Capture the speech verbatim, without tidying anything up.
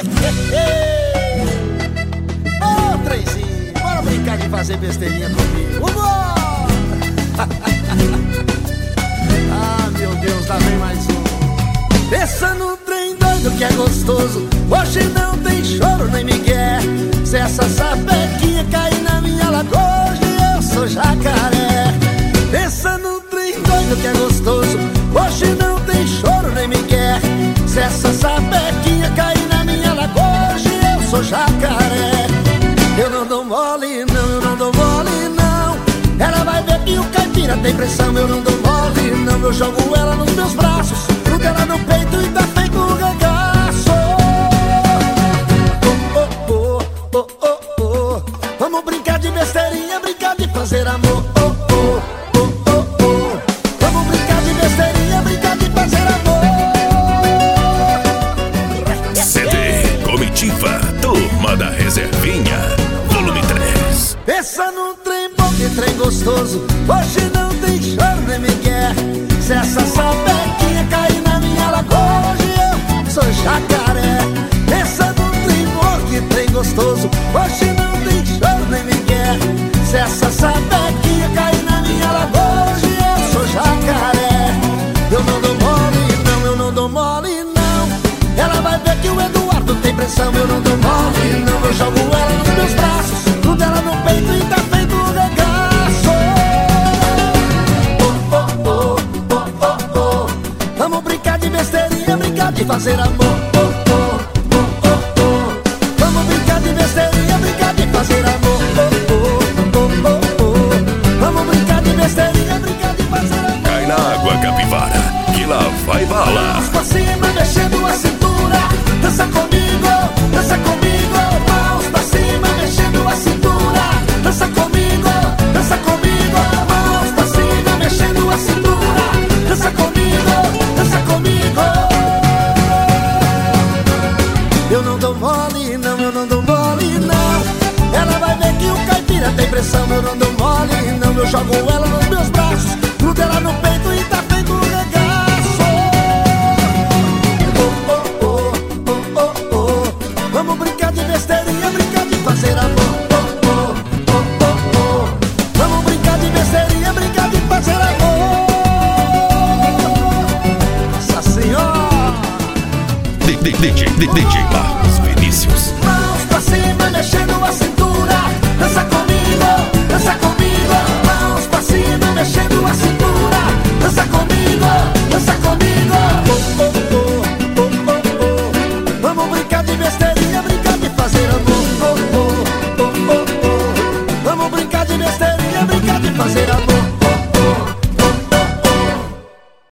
Ô, trenzinho, bora brincar de fazer besteirinha comigo. Vambora! Ah, meu Deus, lá vem mais um. Pensa no trem doido que é gostoso. Hoje não tem choro nem migué. Se essa sapequinha cair na minha lagoa, hoje eu sou jacaré. Pensa no trem doido que é gostoso. Hoje não tem choro nem migué. Se essa sapequinha cair na minha lagoa, hoje eu sou jacaré. Eu não dou mole não, eu não dou mole não. Ela vai ver que o caipira tem pressão. Eu não dou mole não, eu jogo ela nos meus braços, grudo ela no peito e tá feito um regaço. Oh, oh, oh, oh, oh, oh. Vamos brincar de besteirinha, brincar de fazer amor. Oh, oh, oh, oh, oh. Vamos brincar de besteirinha, brincar de fazer amor. C D Comitiva, Turma da Reservinha, volume três. Pensa num trem bom, que trem gostoso. Hoje não tem choro nem migué. Se essa sapequinha cair na minha lagoa, hoje eu sou jacaré. Pensa num trem bom, que trem gostoso. Hoje não tem choro nem migué. Se essa sapequinha cair na minha lagoa, hoje eu sou jacaré. Eu não dou mole não, eu não dou mole não. Ela vai ver que o Eduardo tem pressão. Eu não dou mole não, eu jogo ela nos meus braços, grudo ela no peito e tá feito um regaço. Oh, oh, oh, oh, oh, oh. Vamos brincar de besteirinha, brincar de fazer amor. Oh, oh, oh, oh, oh. Vamos brincar de besteirinha, brincar de fazer amor. Oh, oh, oh, oh, oh. Vamos brincar de besteirinha, brincar de fazer amor. Cai na água, capivara, que lá vai bala. Mãos pra cima, mexendo a cintura. Dança comigo, dança comigo. Mãos pra cima, mexendo a cintura. Dança comigo, dança comigo. Mãos pra cima, mexendo a cintura. Dança comigo, dança comigo. Eu não dou mole não, eu não dou mole não. Ela vai ver que o caipira tem pressão. Eu não dou mole não, eu jogo ela nos meus braços, grudo ela no peito e tá feito um regaço. Oh, oh, oh, oh, oh, oh. Vamos brincar de besteirinha, brincar de fazer amor. Oh, oh, oh, oh, oh. Vamos brincar de besteirinha, brincar de fazer amor. Nossa Senhora. D J D J Marcos Vinícius. Mãos pra cima, mexendo a cintura.